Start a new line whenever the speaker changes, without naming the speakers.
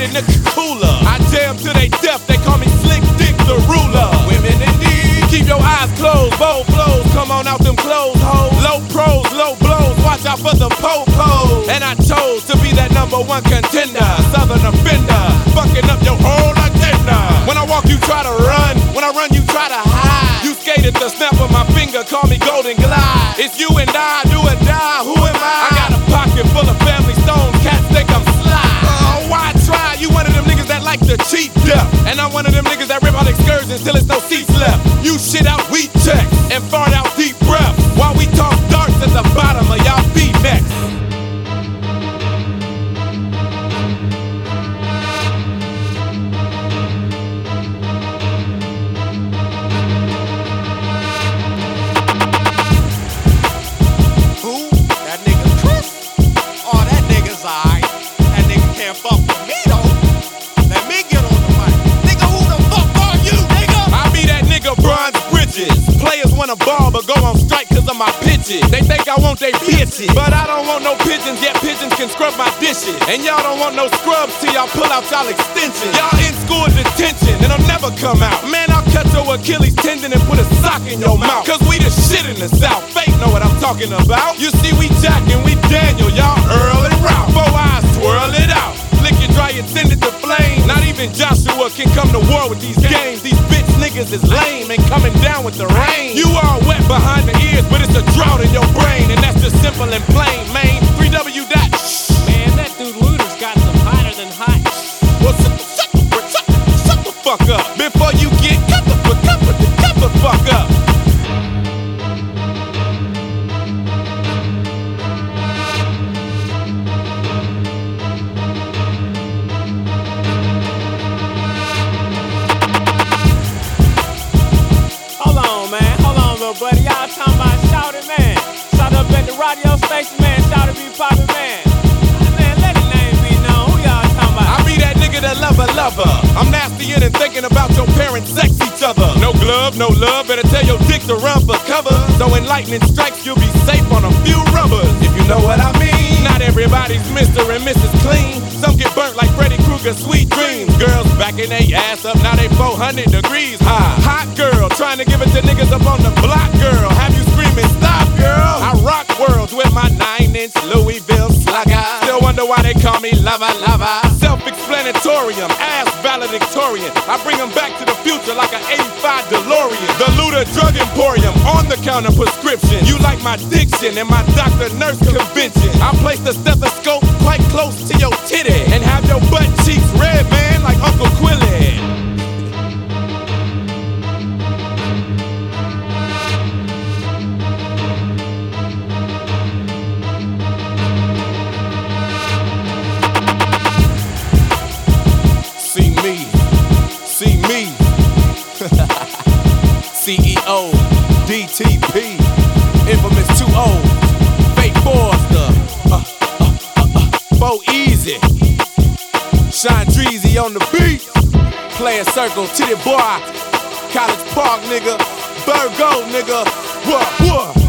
in the cooler. I jam to they death, they call me Slick Dick the ruler. Women in need, keep your eyes closed, bold blows, come on out them clothes, hoes. Low pros, low blows, watch out for the po-pos. And I chose to be that #1 contender, Southern offender, fucking up your whole agenda. When I walk, you try to run, when I run, you try to hide. You skate at the snap of my finger, call me Golden Glide. It's you and I, do or die, who am I? I got a pocket full of family stones, cats think I'm sly. Oh, why try? You one of them niggas that like to cheat death. And I'm one of them niggas that rip out excursions till there's no seats left. You shit out wheat checks and fart out deep breath while we talk darts at the bottom of y'all feet necks. Players wanna ball but go on strike cause of my pitches. They think I want they bitches, but I don't want no pigeons, yet pigeons can scrub my dishes. And y'all don't want no scrubs till y'all pull out y'all extensions. Y'all in school detention and it'll never come out. Man, I'll cut your Achilles tendon and put a sock in your mouth. Cause we the shit in the South, fake know what I'm talking about. You see we Jack and we Daniel, y'all Earl and Ralph. 4 eyes, twirl it out. Lick it dry and send it to flame. Not even Joshua can come to war with these games. These bitch niggas is lame and coming down with the rain. You all wet behind the ears, but it's a drought in your brain. And that's just simple and plain, man. 3W dot.
Man, that dude Luda's got some hotter than hot.
Well, shut the fuck up before you get cut the fuck up.
Buddy, y'all talking about Shawty, man. Shout up at the radio station, man. Shawty be poppin', man. Man, let the name be known. Who y'all talking about?
I be that nigga that lover. I'm nastier than thinking about your parents sex each other. No glove, no love. Better tell your dick to run for cover. So when lightning strikes, you'll be safe on a few rubbers. If you know what I mean. Not everybody's Mr. and Mrs. Clean. Some get burnt like Freddy Krueger's Sweet Dreams. Girls backing their ass up, now they 400 degrees high. Hot girl, trying to give it to niggas up on the block, girl. Have you screaming, stop, girl? I rock worlds with my 9-inch Louisville slugger. Still wonder why they call me lover. Self-explanatorium, ass valedictorian. I bring them back to the future like an 85 DeLorean. The Luda Drug Emporium, on the counter prescription. You like my diction and my doctor-nurse convention. I place the stethoscope quite close to your titty and have your butt cheeks red, man, like Uncle Quilly. See me, CEO, DTP, infamous 2-0, fake Forster, Bo Easy, Shine Dreezy on the beat, playing circle, Titty Boy, College Park nigga, Virgo nigga, what?